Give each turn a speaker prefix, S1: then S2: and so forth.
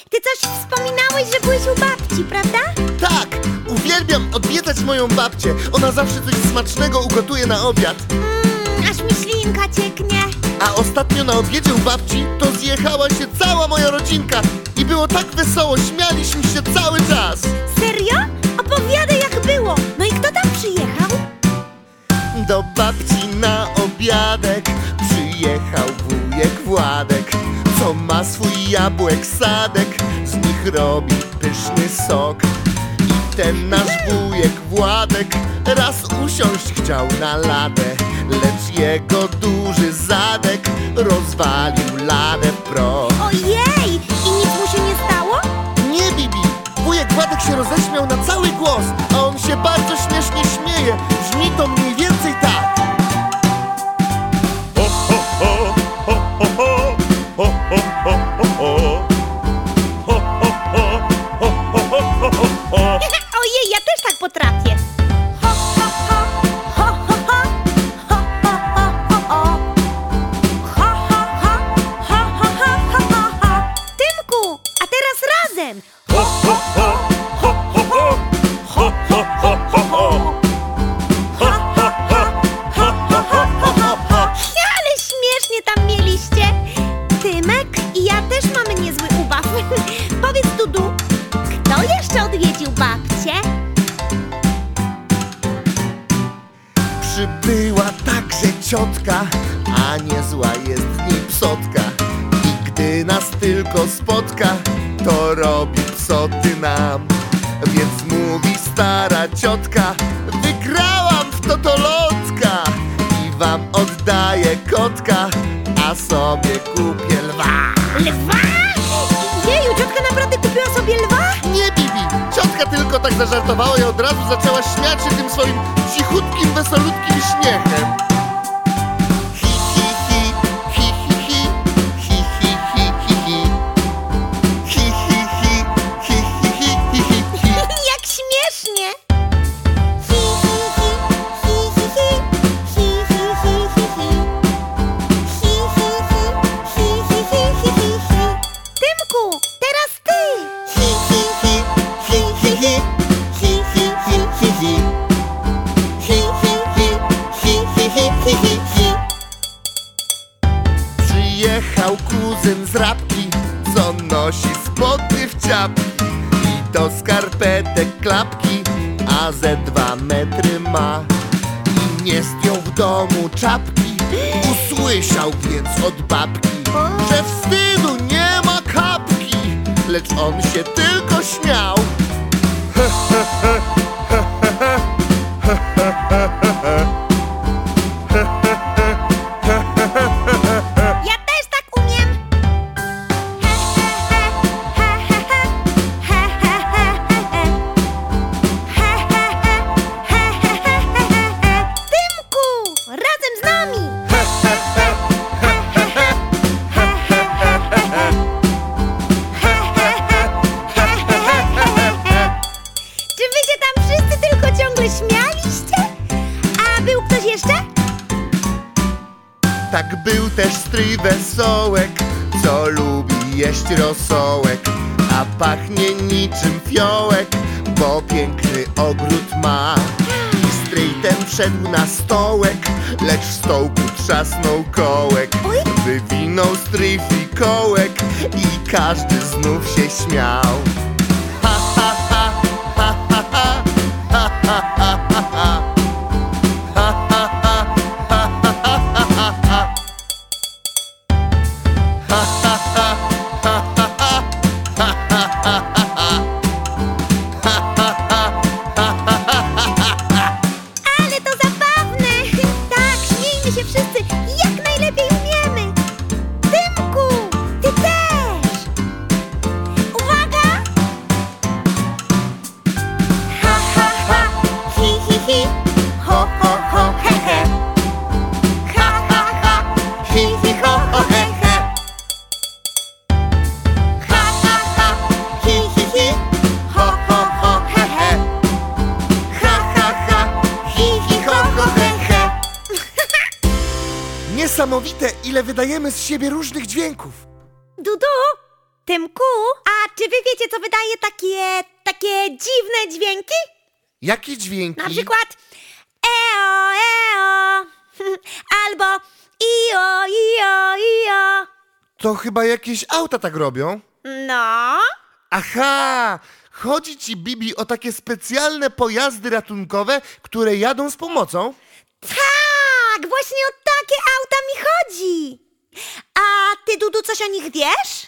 S1: ty coś wspominałeś, że byłeś u babci, prawda?
S2: Tak, uwielbiam odwiedzać moją babcię. Ona zawsze coś smacznego ugotuje na obiad.
S1: Aż mi ślinka cieknie.
S2: A ostatnio na obiedzie u babci to zjechała się cała moja rodzinka. I było tak wesoło, śmialiśmy się cały czas.
S1: Serio? Opowiadaj, jak było. No i kto tam przyjechał?
S2: Do babci na obiadek przyjechał wujek Władek, co ma swój jabłek sadek, z nich robi pyszny sok. I ten nasz wujek Władek raz usiąść chciał na ladę, lecz jego duży zadek rozwalił ladę w proch.
S1: Ojej! I nic mu się nie stało?
S2: Nie, Bibi! Wujek Władek się roześmiał na cały głos, a on się bardzo śmiesznie śmieje. Brzmi to mniej więcej tak.
S1: Ojej, ja też tak potrafię. Ho, ho, ho, ho, ho, ho, ho, ho, ho, ho. Ho, ho, ho, ho, ho, ho, ho, ho. Tymku, a teraz razem. Ho, ho, ho, ho, ho, ho. Ho, ho, ho, ho, ho. Ho, ho, ho, ho, ho, ho, ho, ho. Ale śmiesznie tam mieliście. Tymek i ja też mamy niezły ubaw. Powiedz, Dudu, kto jeszcze odwiedził babcię?
S2: Przybyła także ciotka, a niezła jest w niej psotka. I gdy nas tylko spotka, to robi psoty nam. Więc mówi stara ciotka: wygrałam w totolotka i wam oddaję kotka, a sobie kupię lwa.
S1: Lwa? Jeju, ciotka naprawdę kupiła sobie lwa?
S2: Nie, Bibi! Ciotka tylko tak zażartowała i od razu zaczęła śmiać się tym swoim cichutkim, wesolutkim śmiechem. Hi, hi, hi, hi, hi, hi, hi, hi, hi, hi, hi. Hi, hi, hi, hi, hi, hi, hi, hi, hi.
S1: Jak śmiesznie! Hi, hi, hi, hi, hi, hi, hi, hi, hi, hi, hi. Hi, hi, hi, hi, hi, hi, hi, hi, hi. Tymku, teraz ty!
S2: Hi, hi, hi, hi, hi, hi, hi, hi, hi, hi, hi. Hi, hi, hi, hi, hi, hi, hi, hi. Przyjechał kuzyn z Rabki, co nosi spodnie w ciapki i do skarpetek klapki, a ze 2 metry ma. I nie zdjął w domu czapki, usłyszał więc od babki, że wstydu nie ma kapki, lecz on się tylko śmiał.
S1: Ja też tak umiem! He, he, he, he, he, he, he, he, he. He, he, he, he, he, he, he, he. Tymku, razem z nami! He, he, he, he, he, he, he, he, he, he. He, he, he, he, he, he, he, he. Czy wy się tam wszyscy tylko ciągle śmialiście? A był ktoś jeszcze?
S2: Tak był też stryj Wesołek, co lubi jeść rosołek, a pachnie niczym fiołek, bo piękny ogród ma. I stryj ten wszedł na stołek, lecz w stołku trzasnął kołek.
S1: Oj.
S2: Wywinął stryj fikołek i każdy znów się śmiał. Ha, ha, ha, ha, ha, ha, ha, ha, ha, ha, ha. Ha, ha, ha, ha, ha, ha, ha, ha. Ha, ha, ha, ha, ha, ha, ha, ha, ha, ha. Ha, ha, ha, ha, ha, ha, ha.
S1: Ale to zabawne! Tak, śmiejmy się wszyscy jak najlepiej umiemy! Tymku, ty też! Uwaga! Ha, ha, ha, hi, hi, hi, ho, ho, ho, he, he. Ha, ha, ha, hi, hi, ho, ho, he, he. Ha, ha, ha, hi, hi, hi, ho, ho, ho, he, he. Ha, ha, ha, hi, hi, ho, ho, he, he.
S2: Niesamowite, ile wydajemy z siebie różnych dźwięków.
S1: Dudu, Tymku, a czy wy wiecie, co wydaje takie dziwne dźwięki?
S2: Jakie dźwięki?
S1: Na przykład eo, eo, albo io, io, io.
S2: To chyba jakieś auta tak robią.
S1: No,
S2: Aha! Chodzi ci, Bibi, o takie specjalne pojazdy ratunkowe, które jadą z pomocą?
S1: tak, właśnie o takie auta mi chodzi. A ty, Dudu, coś o nich wiesz?